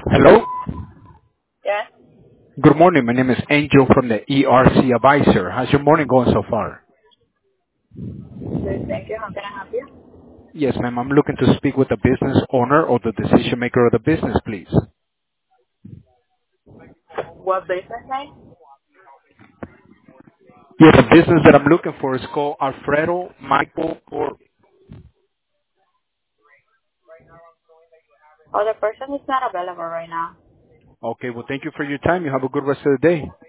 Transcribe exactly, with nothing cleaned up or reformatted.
Hello. Yes. Good morning. My name is Angel from the E R C Advisor. How's your morning going so far? Good, thank you. How can I help you? Yes, ma'am. I'm looking to speak with the business owner or the decision maker of the business, please. What business name? Yeah, the business that I'm looking for is called Alfredo Michael or... Oh, the person is not available right now. Okay, well, thank you for your time. You have a good rest of the day.